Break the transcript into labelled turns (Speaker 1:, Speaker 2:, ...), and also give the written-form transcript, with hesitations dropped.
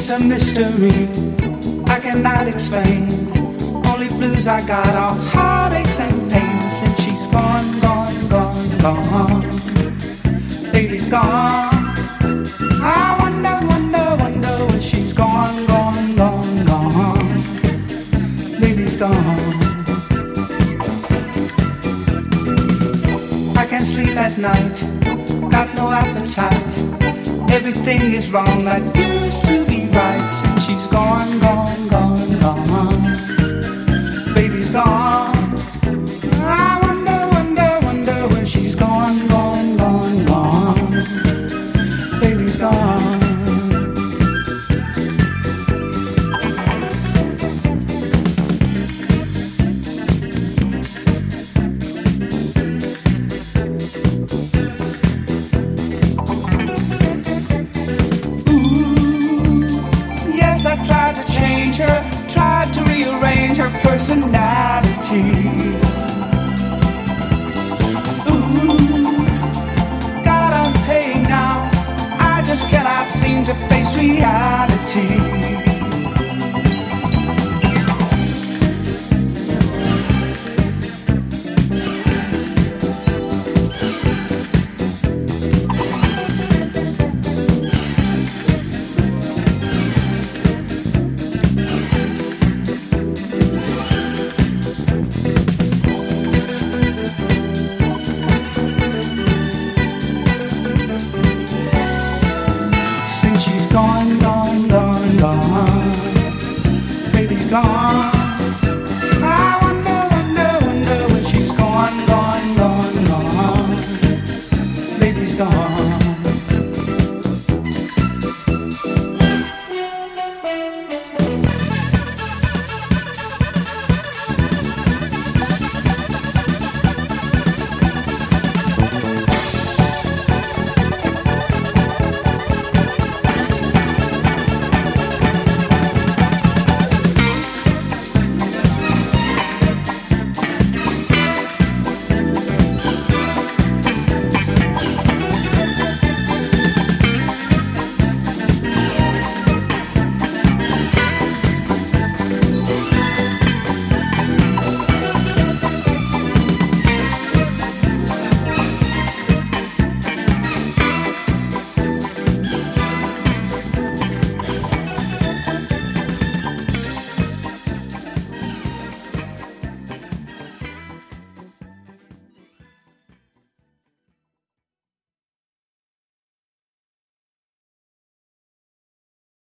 Speaker 1: It's a mystery I cannot explain. Only blues I got are heartaches and pains. Since she's gone, gone, gone, gone. Baby's gone. I wonder, wonder, wonder when she's gone, gone, gone, gone. Baby's gone. I can't sleep at night, got no appetite. Everything is wrong that used to be right. Since she's gone, gone, gone, gone. Baby's gone.